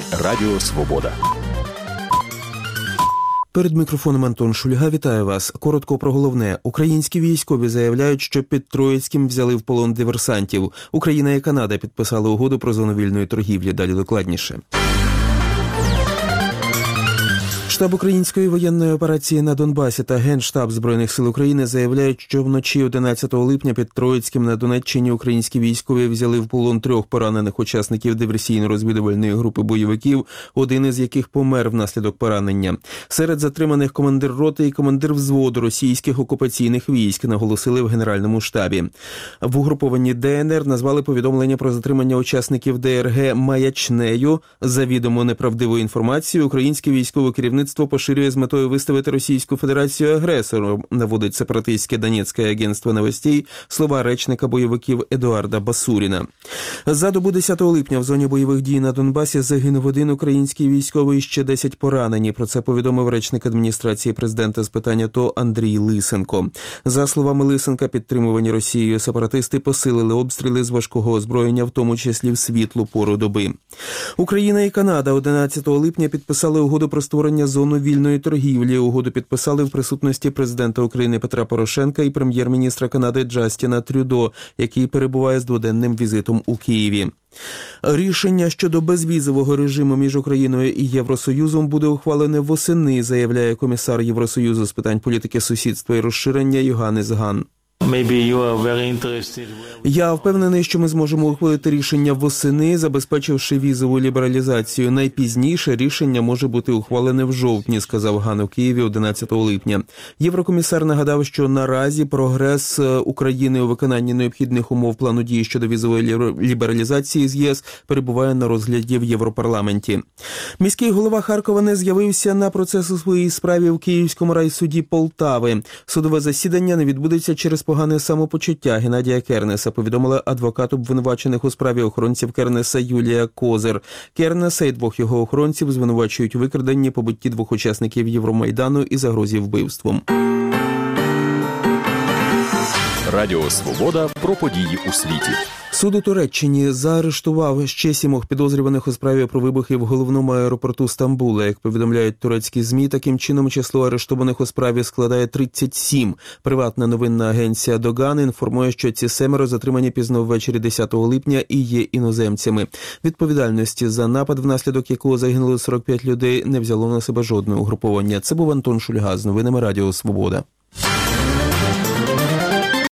Радіо Свобода. Перед мікрофоном Антон Шульга. Вітаю вас. Коротко про головне. Українські військові заявляють, що під Троїцьким взяли в полон диверсантів. Україна і Канада підписали угоду про зону вільної торгівлі. Далі докладніше. Штаб української воєнної операції на Донбасі та Генштаб Збройних сил України заявляють, що вночі 11 липня під Троїцьким на Донеччині українські військові взяли в полон 3 поранених учасників диверсійно-розвідувальної групи бойовиків, один із яких помер внаслідок поранення. Серед затриманих командир роти і командир взводу російських окупаційних військ, наголосили в Генеральному штабі. В угрупованні ДНР назвали повідомлення про затримання учасників ДРГ маячнею. Завідомо неправдивою інформацією українське військове керівництво поширює з метою виставити Російську Федерацію агресором, наводить сепаратистське Донецьке агентство новостей слова речника бойовиків Едуарда Басуріна. За добу 10 липня в зоні бойових дій на Донбасі загинув один український військовий і ще 10 поранені. Про це повідомив речник адміністрації президента з питань АТО Андрій Лисенко. За словами Лисенка, підтримувані Росією сепаратисти посилили обстріли з важкого озброєння, в тому числі в світлу пору доби. Україна і Канада 11 липня підписали угоду про створення зону вільної торгівлі. Угоду підписали в присутності президента України Петра Порошенка і прем'єр-міністра Канади Джастіна Трюдо, який перебуває з дводенним візитом у Києві. Рішення щодо безвізового режиму між Україною і Євросоюзом буде ухвалене восени, заявляє комісар Євросоюзу з питань політики сусідства і розширення Йоханнес Хан. Я впевнений, що ми зможемо ухвалити рішення восени, забезпечивши візову лібералізацію. Найпізніше рішення може бути ухвалене в жовтні, сказав Ган у Києві 11 липня. Єврокомісар нагадав, що наразі прогрес України у виконанні необхідних умов плану дії щодо візової лібералізації з ЄС перебуває на розгляді в Європарламенті. Міський голова Харкова не з'явився на процес у своїй справі в Київському райсуді Полтави. Судове засідання не відбудеться через погане самопочуття Геннадія Кернеса, повідомила адвокат обвинувачених у справі охоронців Кернеса Юлія Козир. Кернеса і 2 його охоронців звинувачують у викраденні, побитті 2 учасників Євромайдану і загрозі вбивством. Радіо Свобода про події у світі. Суд у Туреччині заарештував ще 7 підозрюваних у справі про вибухи в головному аеропорту Стамбула. Як повідомляють турецькі ЗМІ, таким чином число арештованих у справі складає 37. Приватна новинна агенція Доган інформує, що ці 7 затримані пізно ввечері 10 липня і є іноземцями. Відповідальності за напад, внаслідок якого загинули 45 людей, не взяло на себе жодне угруповання. Це був Антон Шульга з новинами Радіо Свобода.